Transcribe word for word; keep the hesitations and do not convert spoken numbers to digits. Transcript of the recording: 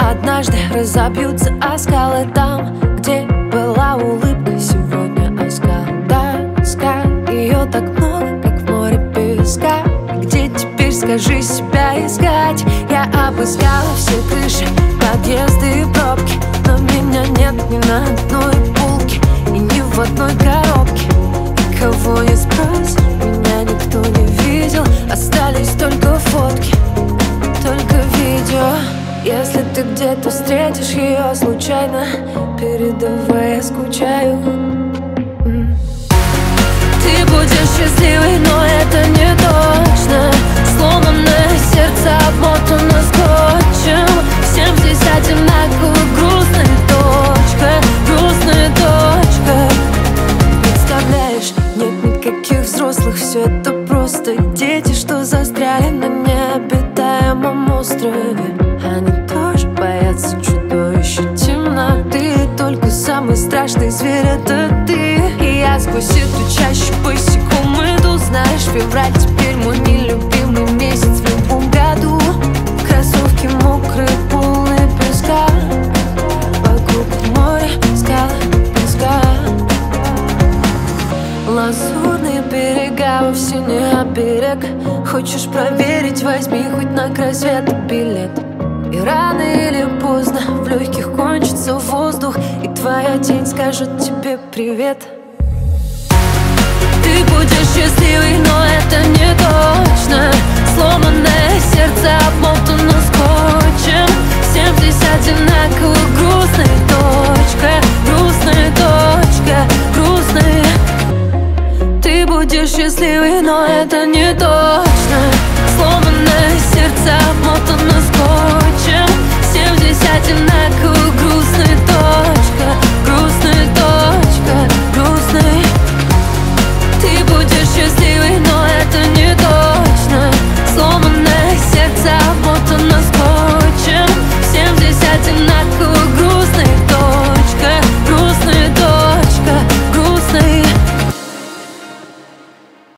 однажды разобьются о скалы. Там, где была улыбка, сегодня оскал. Тоска, ее так много, как в море песка. Где теперь, скажи, себя искать? Я обыскала все крыши, подъезды и пробки, но меня нет ни на одной полке и ни в одной коробке. И кого не спросишь, меня никто не видел. Остались только фотки, только видео. Если ты где-то встретишь ее случайно, передавай, я скучаю. Ты будешь счастливой, но это не точно. Сломанное сердце обмотано скотчем. Всем здесь одинаково грустная точка, грустная точка. Представляешь, нет никаких взрослых, все это просто дети, что застряли на необитаемом острове. Они тоже боятся чудовища темноты. Только самый страшный зверь — это ты. И я сквозь эту чащу босиком иду. Знаешь, февраль теперь мой нелюбимый месяц в любом году. Кроссовки мокрые, полные песка. Вокруг море, скалы, песка. Лазурные берега, вовсе не оберег. Хочешь проверить, возьми хоть на край света билет. И рано или поздно в легких кончится воздух, и твоя тень скажет тебе привет. Ты будешь счастливой, но это не точно. Сломанное сердце обмотано скотчем. Всем здесь одинаково грустная точка, грустная точка, грустная. Ты будешь счастливой, но это не точно. Сломанное сердце обмотано скотчем. Всем здесь одинаково грустная точка, грустная точка, грустная. Ты будешь счастливой, но это не точно. Сломанное сердце обмотано скотчем. Всем здесь одинаково